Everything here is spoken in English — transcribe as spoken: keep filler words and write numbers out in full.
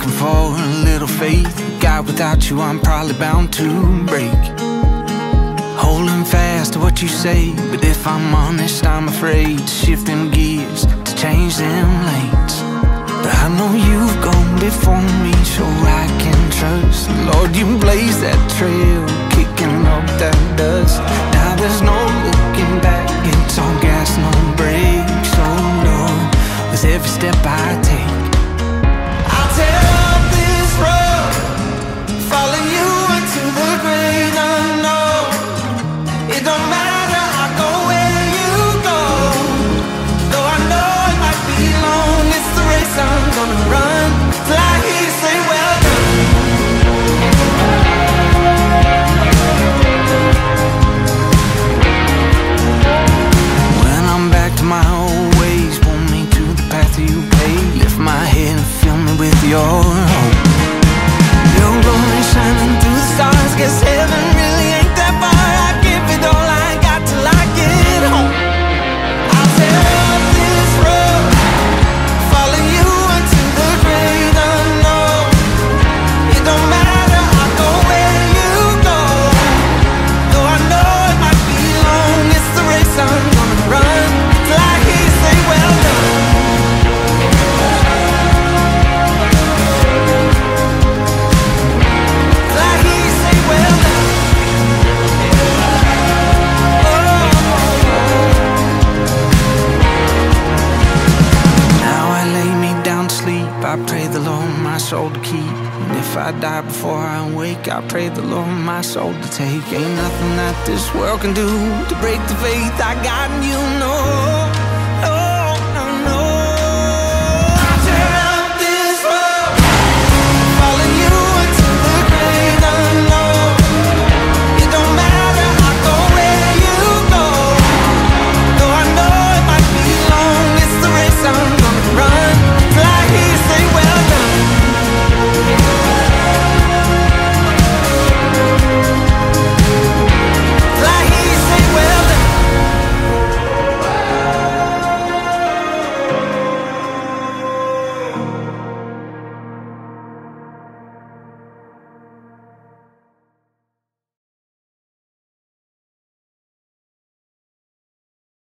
looking for a little faith. God, without you I'm probably bound to break. Holding fast to what you say, but if I'm honest, I'm afraid to shift them gears, to change them lanes. But I know you've gone before me, so I can trust. Lord, you blaze that trail, kicking up that dust. Now there's no looking back, it's all gas, no brakes. Oh Lord, with every step I take, I'll tear up this road, follow you into the great unknown. It don't matter, I go where you go. Though I know it might be long, it's the race I'm gonna run. Till I hear you say well done. When I'm back to my old ways, pull me to the path you paved. Lift my head and fill me with your hope. Your glory shining through the stars, guess heaven really ain't that far. I give it all I got till I get home. I'll tear up this road, follow you into the great unknown. It don't matter, I'll go where you go. Though I know it might be long, it's the race I'm gonna run. Till I hear you say well done. Till I hear you say well done. Now I lay me down to sleep, I pray the Lord my soul to keep. And if I die before I wake, I pray the Lord my soul to take. Ain't nothing that this world can do to break the faith I got in you, no.